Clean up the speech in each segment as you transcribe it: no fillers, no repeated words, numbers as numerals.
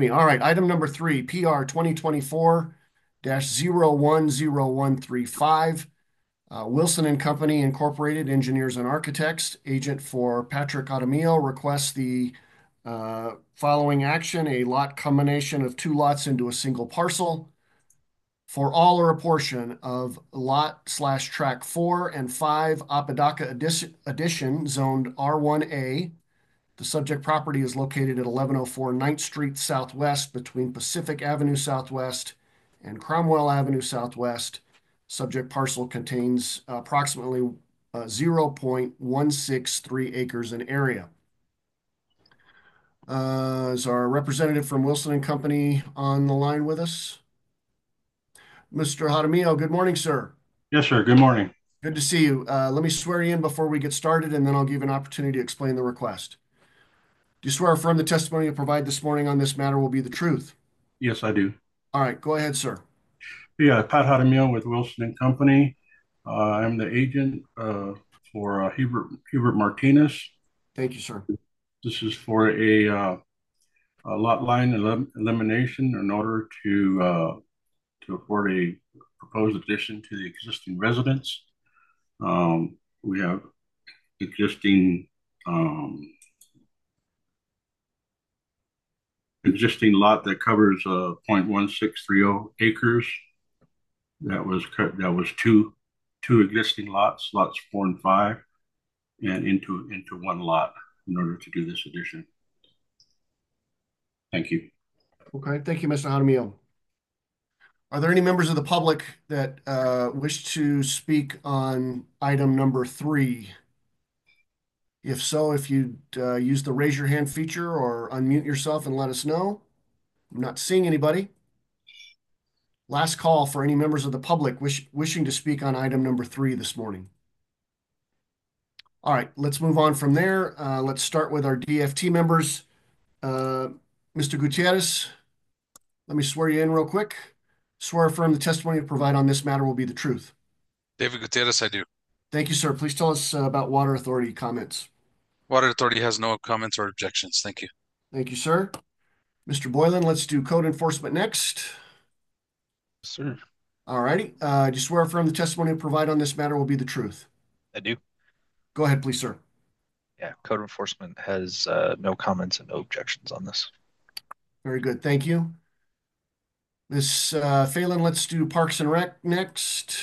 me. All right, item number three, PR 2024-010135. Wilson and Company Incorporated, Engineers and Architects, agent for Patrick Adamio, requests the following action: a lot combination of two lots into a single parcel for all or a portion of lot/track 4 and 5, Apodaca Addition, zoned R1A. The subject property is located at 1104 9th Street Southwest between Pacific Avenue Southwest and Cromwell Avenue Southwest. Subject parcel contains approximately 0.163 acres in area. Is our representative from Wilson and Company on the line with us? Mr. Jaramillo, good morning, sir. Yes, sir. Good morning. Good to see you. Let me swear you in before we get started, and then I'll give you an opportunity to explain the request. Do you swear or affirm the testimony you provide this morning on this matter will be the truth? Yes, I do. All right, go ahead, sir. Yeah, Pat Hadamiel with Wilson and Company. I'm the agent for Hubert Martinez. Thank you, sir. This is for a lot line elimination in order to afford a proposed addition to the existing residence. We have existing um, existing lot that covers 0.1630 acres. That was cut. That was two existing lots 4 and 5, and into one lot in order to do this addition. Thank you. Okay, thank you, Mr. Jaramillo. Are there any members of the public that wish to speak on item number three? If so, if you'd use the raise your hand feature or unmute yourself and let us know. I'm not seeing anybody. Last call for any members of the public wishing to speak on item number three this morning. All right, let's move on from there. Let's start with our DFT members. Mr. Gutierrez, let me swear you in real quick. Swear or affirm the testimony you provide on this matter will be the truth. David Gutierrez, I do. Thank you, sir. Please tell us about Water Authority comments. Water Authority has no comments or objections. Thank you. Thank you, sir. Mr. Boylan, let's do code enforcement next. Sir, All righty. Do you swear or affirm the testimony you provide on this matter will be the truth? I do. Go ahead, please, sir. Yeah, code enforcement has no comments and no objections on this. Very good. Thank you. Ms. Phelan, let's do Parks and Rec next.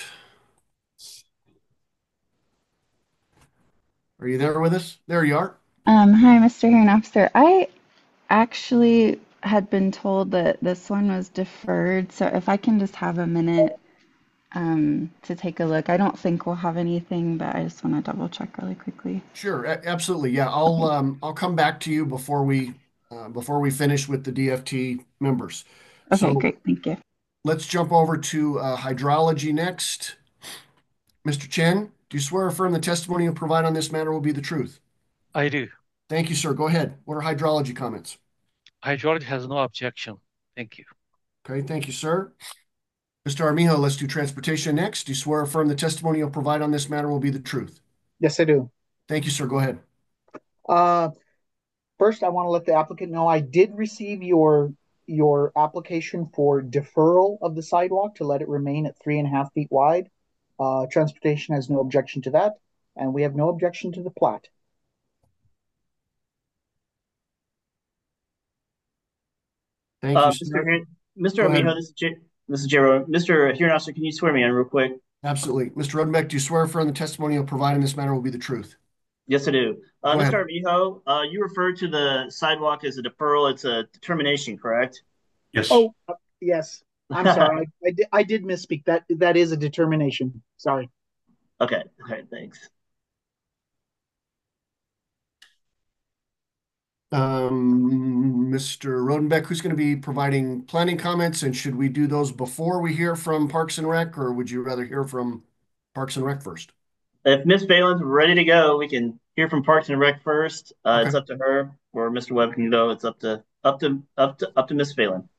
Are you there with us? There you are. Hi, Mr. Hearing Officer. I actually had been told that this one was deferred, so if I can just have a minute to take a look. I don't think we'll have anything, but I just want to double check really quickly. Sure, absolutely. Yeah, Okay. I'll come back to you before we finish with the DFT members. Okay, So great. Thank you. let's jump over to hydrology next. Mr. Chen, do you swear or affirm the testimony you provide on this matter will be the truth? I do. Thank you, sir. Go ahead. What are hydrology comments? Hydraulic has no objection. Thank you. Okay, thank you, sir. Mr. Armijo, let's do transportation next. Do you swear or affirm the testimony you'll provide on this matter will be the truth? Yes, I do. Thank you, sir. Go ahead. Uh, First, I want to let the applicant know I did receive your application for deferral of the sidewalk to let it remain at 3.5 feet wide. Transportation has no objection to that, and we have no objection to the plat. Thank you, Mr. sir. Mr. Go Armijo, ahead. this is Jero. Mr. Hiranosa, can you swear me in real quick? Absolutely. Mr. Rodenbeck, do you swear or affirm the testimony you'll provide in this matter will be the truth? Yes, I do. Go Mr. ahead. Armijo, you referred to the sidewalk as a deferral. It's a determination, correct? Yes. Oh, yes. I'm sorry. I did misspeak. That is a determination. Sorry. Okay. Okay. Thanks. Mr. Rodenbeck, who's going to be providing planning comments, and should we do those before we hear from Parks and Rec, or would you rather hear from Parks and Rec first? If Miss Phelan's ready to go, we can hear from Parks and Rec first. Okay. It's up to her, or Mr. Webb can go. It's up to Miss Phelan.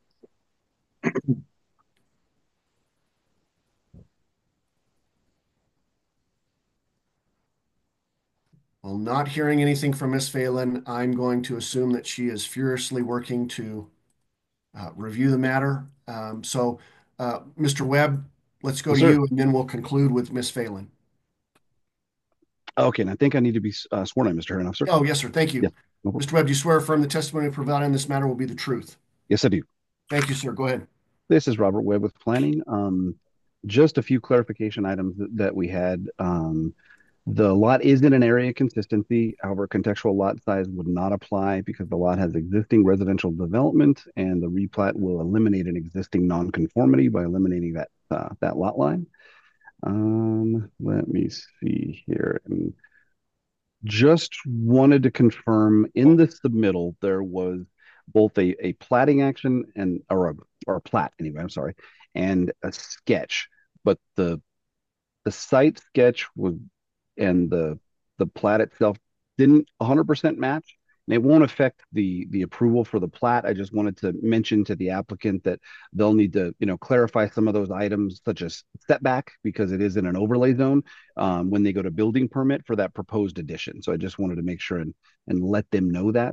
Well, not hearing anything from Miss Phelan, I'm going to assume that she is furiously working to review the matter. Mr. Webb, let's go Yes, to sir. you, and then we'll conclude with Ms. Phelan. Okay, and I think I need to be sworn in, Mr. Hearing Officer. Oh, yes, sir. Thank you. Yes. No problem. Mr. Webb, do you swear or affirm the testimony provided in this matter will be the truth? Yes, I do. Thank you, sir. Go ahead. This is Robert Webb with Planning. Just a few clarification items that we had. The lot is in an area of consistency. However, contextual lot size would not apply because the lot has existing residential development, and the replat will eliminate an existing nonconformity by eliminating that lot line. Let me see here. And just wanted to confirm in the submittal there was both a platting action or a plat anyway, I'm sorry, and a sketch, but the site sketch was and the plat itself didn't 100% match. And it won't affect the approval for the plat. I just wanted to mention to the applicant that they'll need to clarify some of those items such as setback because it is in an overlay zone when they go to building permit for that proposed addition. So I just wanted to make sure and let them know that.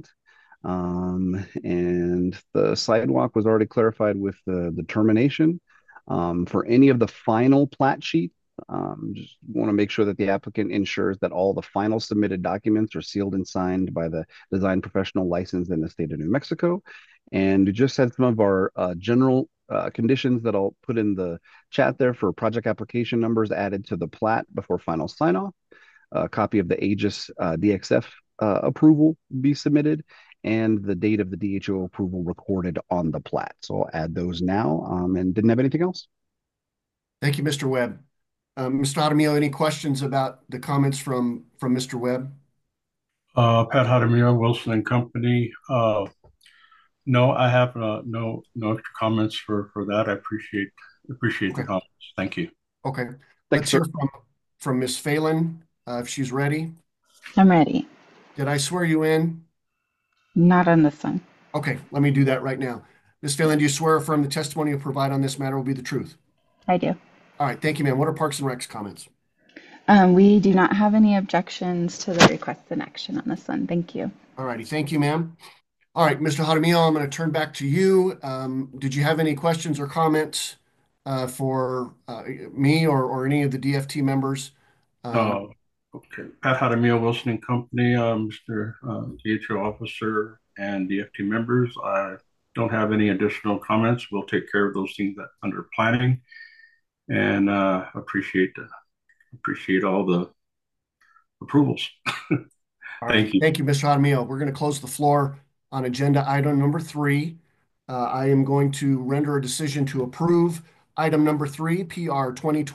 And the sidewalk was already clarified with the termination. For any of the final plat sheet, just want to make sure that the applicant ensures that all the final submitted documents are sealed and signed by the design professional licensed in the state of New Mexico. And we just had some of our general conditions that I'll put in the chat there for project application numbers added to the plat before final sign off. A copy of the Aegis DXF approval be submitted and the date of the DHO approval recorded on the plat. So I'll add those now and didn't have anything else. Thank you, Mr. Webb. Mr. Jaramillo, any questions about the comments from Mr. Webb? Pat Jaramillo, Wilson and Company. No, I have no extra comments for that. I appreciate the comments. Thank you. Okay. Let's Thanks, hear sir. from Ms. Phelan, if she's ready. I'm ready. Did I swear you in? Not on this one. Okay, let me do that right now. Ms. Phelan, do you swear or affirm the testimony you provide on this matter will be the truth? I do. All right, thank you, ma'am. What are Parks and Rec's comments? We do not have any objections to the request in action on this one. Thank you. All righty, thank you, ma'am. All right, Mr. Jaramillo, I'm going to turn back to you. Did you have any questions or comments for me or any of the DFT members? Okay. Pat Jaramillo, Wilson and Company, Mr. DHO officer and DFT members. I don't have any additional comments. We'll take care of those things that under planning, and appreciate all the approvals. Thank you. Thank you, Mr. Jaramillo. We're going to close the floor on agenda item number 3. I am going to render a decision to approve item number 3, PR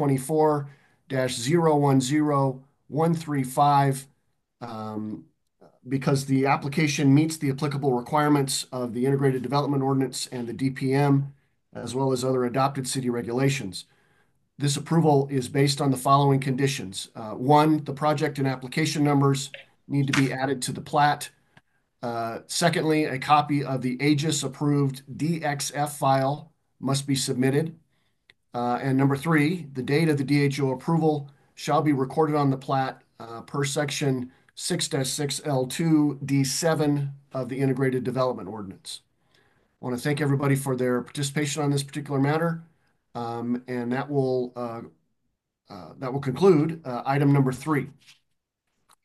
2024-010135, because the application meets the applicable requirements of the Integrated Development Ordinance and the DPM, as well as other adopted city regulations. This approval is based on the following conditions. 1, the project and application numbers need to be added to the plat. Secondly, a copy of the Aegis approved DXF file must be submitted. And number 3, the date of the DHO approval shall be recorded on the plat per section 6-6L2 D7 of the Integrated Development Ordinance. I want to thank everybody for their participation on this particular matter. And that will conclude item number 3.